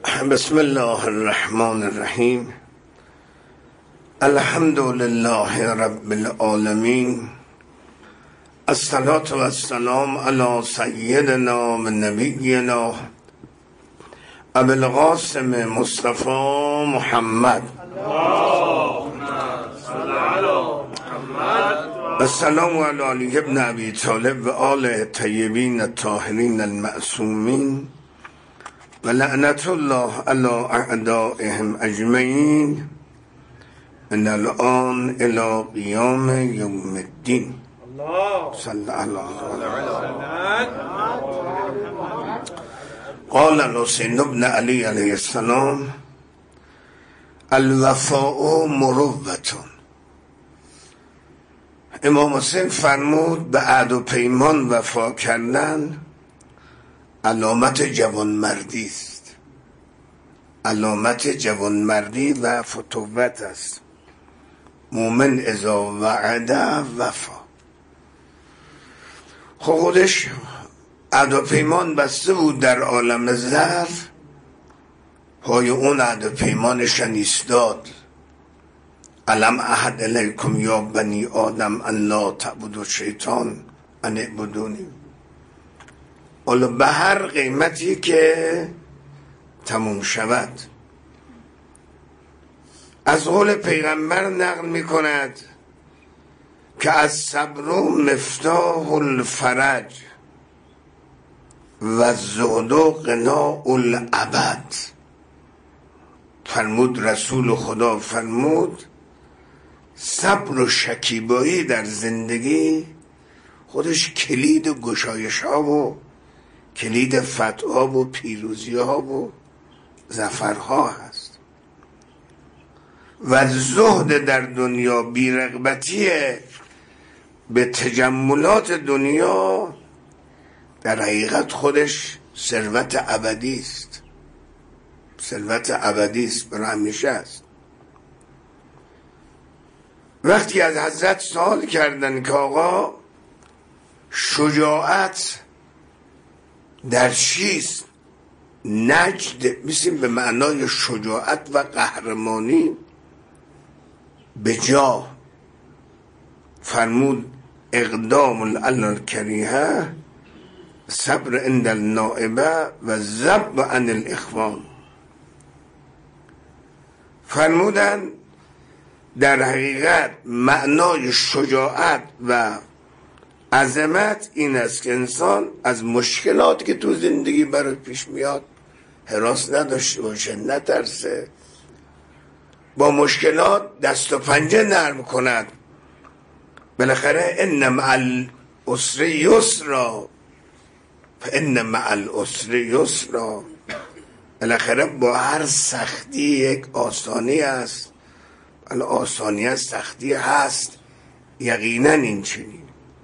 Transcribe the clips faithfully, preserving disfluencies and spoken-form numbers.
بسم الله الرحمن الرحیم. الحمد لله رب العالمین. الصلاة و السلام علی سیدنا و نبینا ابی القاسم مصطفی محمد. السلام علی علی ابن ابی طالب و آل طیبین الطاهرین المعصومین و لعنت الله علی اعدائهم اجمعین من الان الی قیام یوم الدین. صلی الله علیه. قال الحسین بن علی علیه السلام الوفاء مروتون. امام حسین فرمود به عهد و پیمان وفا کردن علامت جوانمردی است، علامت جوانمردی و فتوت است. مومن اذا وعده وفا. خب خودش عهد و پیمان بسته بود در عالم زر، پای اون عهد و پیمانش ایستاد. الم اعهد الیکم یا بنی آدم ان لا تعبدوا الشیطان ان اعبدونی. حالا به هر قیمتی که تموم شود. از قول پیغمبر نقل می کند که از صبر مفتاح الفرج و زهد غناء الابد. فرمود رسول خدا، فرمود صبر و شکیبایی در زندگی خودش کلید گشایش ها و کلید فتح ها و پیروزی ها و ظفرها هست. و زهد در دنیا، بی‌رغبتی به تجملات دنیا، در حقیقت خودش ثروت ابدی است. ثروت ابدی است، برای همیشه است. وقتی از حضرت سوال کردن که آقا شجاعت در چیست؟ نجد میسیم به معنای شجاعت و قهرمانی به جا. فرمود اقدام الکریه، صبر عند النائبه و ذب عن الاخوان. فرمودن در حقیقت معنای شجاعت و عظمت این است که انسان از مشکلاتی که تو زندگی برای پیش میاد هراس نداشته باشه، نترسه، با مشکلات دست و پنجه نرم کند. بالاخره ان مع العسر یسرا فان مع العسر یسرا. بالاخره با هر سختی یک آسانی است. آسانی است، سختی هست، یقینا این چنین.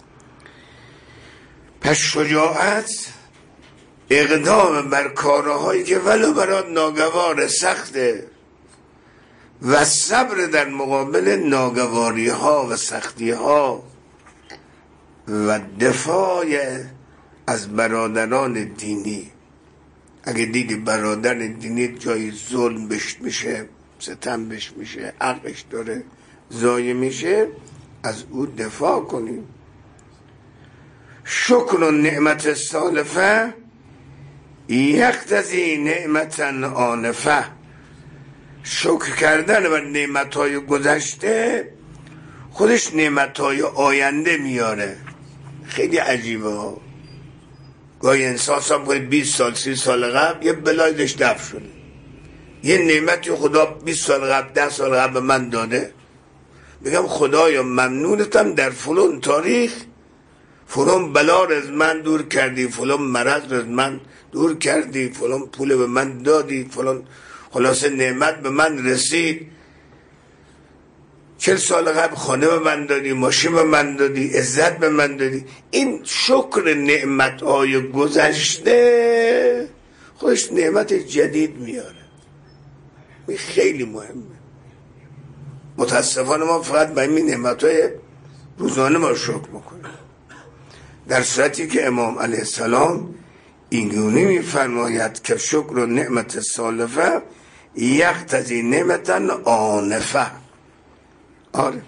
پس شجاعت اقدام بر کارهایی که ولو برات ناگوار سخته و صبر در مقابل ناگواری ها و سختی ها و دفاع از برادران دینی. اگه دیدی برادر دینی جای ظلم بهش میشه، ستم بهش میشه، حقش داره ضایع میشه، از او دفاع کنیم. شکر و نعمت سالفه یقتضی نعمت آنفه. شکر کردن و نعمتهای گذشته خودش نعمتهای آینده میاره. خیلی عجیبه ها. گاهی انسان سا باید بیست سال سی سال قبل یه بلایدش دفع شده، یه نعمتی خدا بیست سال قبل ده سال قبل به من داده، بگم خدایا ممنونتم در فلان تاریخ فلان بلا رو از من دور کردی، فلان مرض رو از من دور کردی، فلان پول به من دادی، فلان خلاصه نعمت به من رسید. چل سال قبل خانه به من دادی، ماشین به من دادی، عزت به من دادی. این شکر نعمتهای گذشته خودش نعمت جدید میاره. این خیلی مهمه. متاسفانه ما فقط به این نعمتهای روزانه ما شکر میکنیم، در صورتی که امام علیه السلام اینگونه میفرماید که شکر و نعمت سالفه یقتضی نعمتن آنفه. آره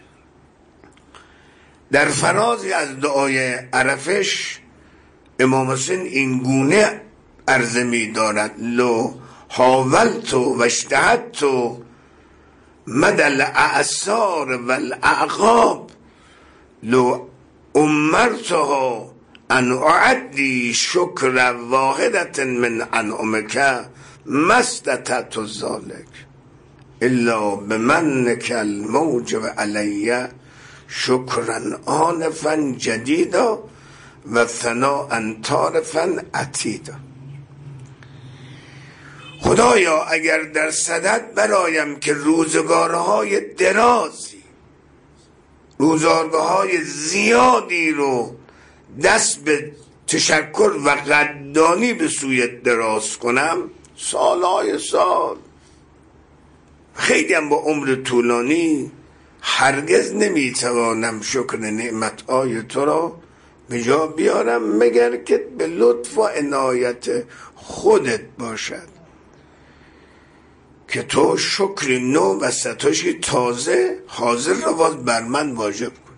در فرازی از دعای عرفش امام حسین اینگونه عرضه می دارد: لو حاولت و اشتهدت مدى الاعصار والاعقاب لو امرتها ان اعدی شکر واحدة من انعمک ما استطعت ذلك الا بمنک الموجب علی شکرا آنفا جدیدا و ثناء طارفا عتیدا. خدایا اگر در صدد برایم که روزگارهای درازی، روزگارهای زیادی رو دست به تشکر و قدردانی به سویت دراز کنم، سالهای سال، خیلی هم با عمر طولانی، هرگز نمیتوانم شکر نعمتهای تو را به جا بیارم مگر که به لطف و عنایت خودت باشد که تو شکر نو و ستایش تازه حاضر را باز بر من واجب کن.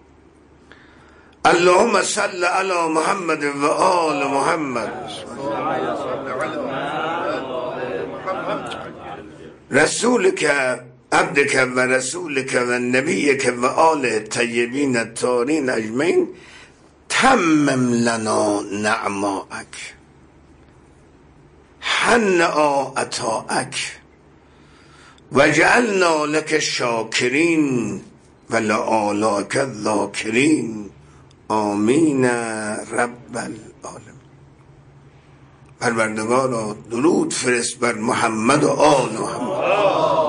اللهم صل علی محمد و آل محمد. رسولک عبدک و رسولک و نبیک و آل طیبین الطاهرین اجمعین تمم لنا نعماءک حنعا عطاءک وجعلنا لك شاکرین و لآلائک الذاکرین آمین رب العالمین. پروردگارا درود فرست بر محمد و آل محمد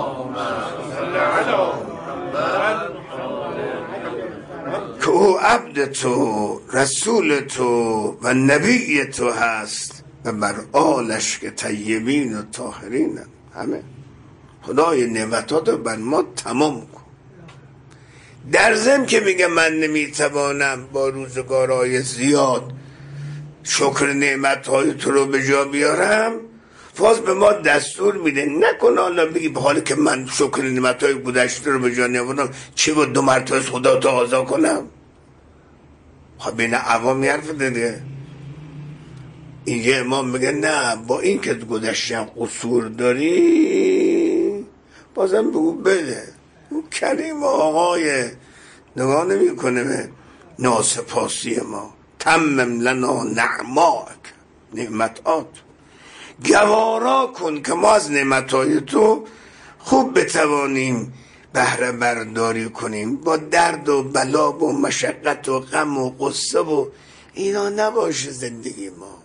که او عبد تو، رسول تو و نبی تو هست و بر آلش که طیبین و طاهرین همه. خدای نعمتات رو بر ما تمام کن. در ضمن که میگه من نمیتوانم با روزگارهای زیاد شکر نعمتهای تو رو به جا بیارم، باز به ما دستور میده نکن حالا بگی به حالی که من شکر نعمتهای گذشته رو به جا نیاوردم چی با دو مرتبه خدا تقاضا کنم؟ خب بین عوامی حرف دیگه. اینجا امام میگه نه، با این که گذشته قصور داری بازم بگو بده. اون کریم آقای نگاه نمی کنه به ناسپاسی ما. تمم لنا نعماک، نعمتات گوارا کن که ما از نعمتهای تو خوب بتوانیم بهره برداری کنیم، با درد و بلا و مشقت و غم و قصه و اینا نباشه زندگی ما.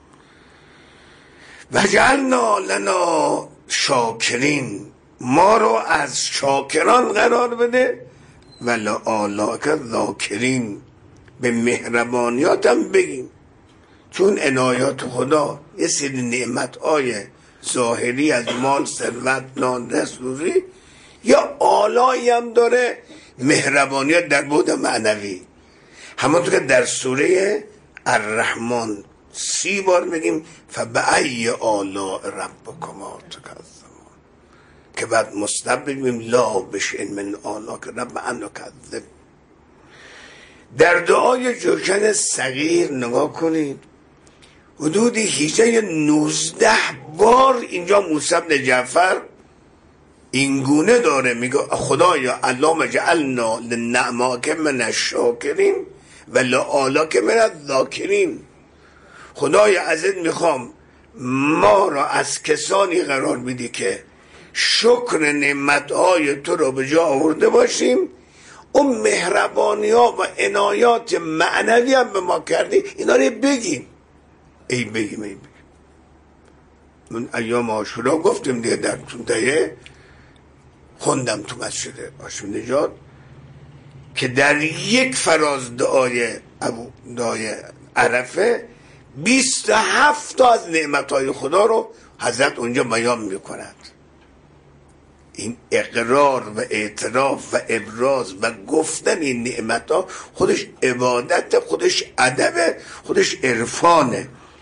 وجعلنا لنا شاکرین، ما رو از شاکران قرار بده، و لآلائک ذاکرین، به مهربانیاتم بگیم، چون عنایات خدا یه سری نعمت‌های ظاهری از مال، ثروت، نان، رسوزی، یا آلایی هم داره مهربانیات در بعد معنوی. همونطور که در سوره الرحمن سی بار بگیم فبأی آلاء ربکما تکذبان، که بعد مستقبل بگیم لا بشئن من آلاء رب ان کذب. در دعای جوشن صغیر نگاه کنید، حدود هجده نوزده بار اینجا موسی بن جعفر اینگونه داره میگه خدایا اللهم اجعلنا لنعماک من الشاکرین و لآلائک من الذاکرین. خدایا ازت میخوام ما را از کسانی قرار بدی که شکر نعمتهای تو رو به جا آورده باشیم، اون مهربانی ها و عنایات معنوی هم به ما کردی اینا رو بگیم. ای بگیم ای بگیم. من ایام عاشورا گفتیم دیگه، در تونتهیه خوندم تو مسجد هاشم نژاد که در یک فراز دعای ابو دعای عرفه بیست و هفت تا از نعمتهای خدا رو حضرت اونجا بیان میکند. این اقرار و اعتراف و ابراز و گفتن این نعمتها خودش عبادت، خودش ادب، خودش عرفانه.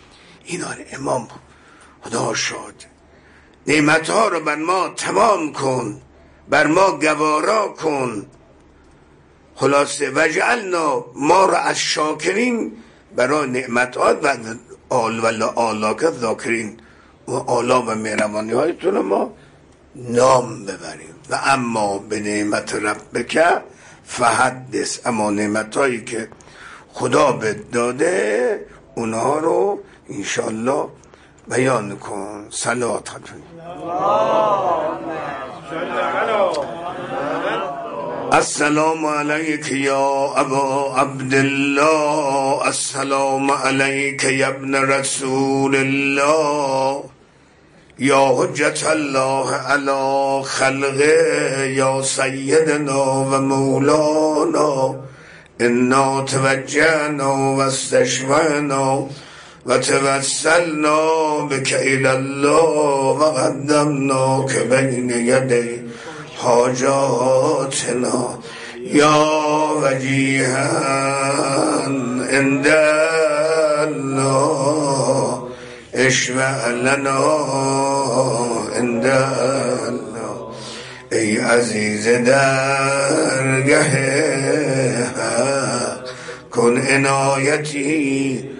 این آره امام بود. خدا شاد نعمتها رو بر ما تمام کن، بر ما گوارا کن. خلاصه وجعلنا ما را از شاکرین برای نعمتات و آل و آلاک ذاکرین و آلا و مهربانی هایتون ما نام ببریم. و اما به نعمت ربک فحدث، اما نعمت هایی که خدا بهت داده اونها رو انشالله بیان کن. صلوات خدمت السلام علیک یا ابا عبدالله، السلام علیک یا ابن رسول الله، یا حجت الله علی خلقه، یا سیدنا و مولانا، انا توجهنا و استشفعنا و توسلنا بک الی الله و قدمناک بین یدی حاجاتنا یا وجیها عند الله اشفع لنا عند الله. ای عزیز درگه کن عنایتی،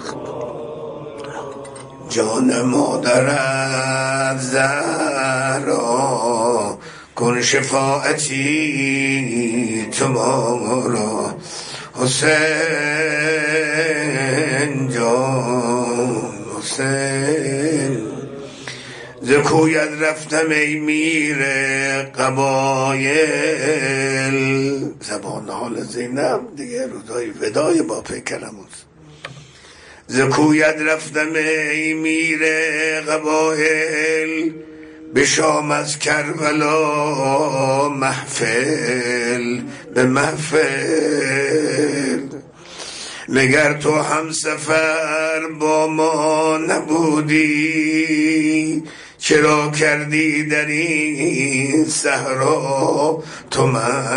جان مادرت زهرا کن شفاعتی تو ما را. حسین جان حسین ز کویت رفتم ای میر قبایل. زبان حال زینب دیگه روزای ودای با پیکرموز. ز کویت رفتم ای میر قبایل، به شام از کربلا محفل به محفل. مگر تو هم سفر با ما نبودی، چرا کردی در این صحرا تو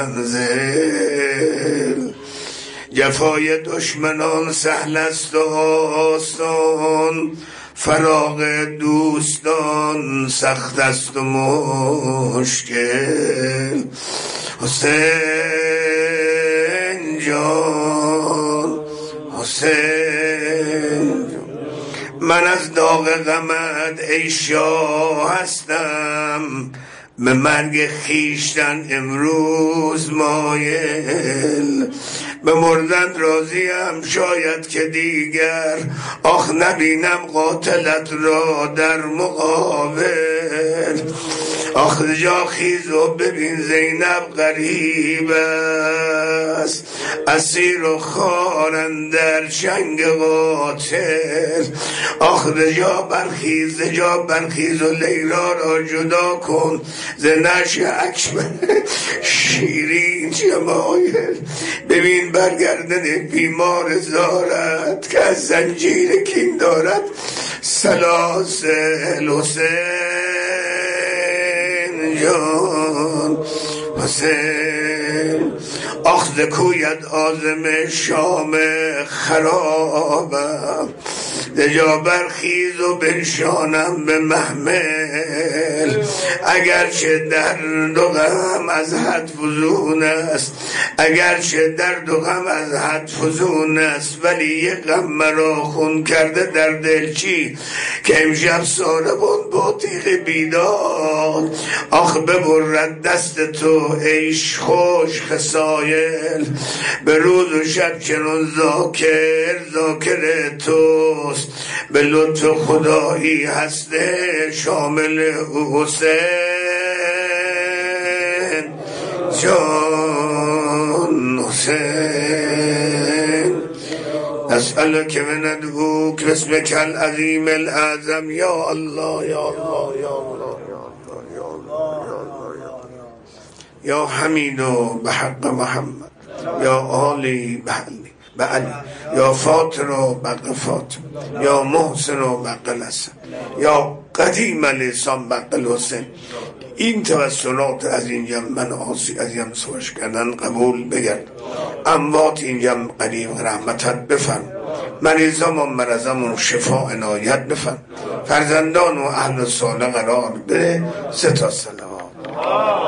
منزل؟ جفای دشمنان سهل است و آسان، فراق دوستان سخت است و مشکل. حسین جان حسین جان، من از داغ غمت ای شاه هستم، به مرگ خیشتن امروز مایل. به مردن راضیم شاید که دیگر، آخ نبینم قاتلت را در مقابل. آخ جا خیز و ببین زینب غریب است، اسیر و خارن در چنگ قاتل. آخ جا برخیز جا برخیز و لیلا را جدا کن ز نعش اکبر شیرین جمایل. ببین برگردن بیمار زارت که از زنجیر کین دارد سلاسل. حسین جان حسین، آخ ز کویت آزم شام خرابم، دجا برخیز و بنشانم به محمل. اگرچه درد و غم از حد فزون است، اگرچه درد و غم از حد فزون است، ولی یک غم مرا خون کرده در دل چی که امشب ساربان با تیغ بیداد. آخ ببرد دست تو ایش خوش خسایل، به روز و شب چنون ذاکر ذاکر توست، به لطف خدایی هسته شامل. حسین جان حسین، نسألك وندعوك باسمك العظيم الأعظم يا الله يا الله يا الله يا الله يا حميد بحق محمد، يا آلي بحلي بعلي، یا فاطر و بق فاطر، یا محسن و بق حسن، یا قدیم لسان بق حسین. این توسلات از اینجا من آسی از اینجا سوش کردن قبول بگرد. اموات اینجا قریب رحمتت بفرم. مریضامون مرضامون شفا عنایت بفرم، فرزندان و اهل صالح قرار بده. سه تا سلام.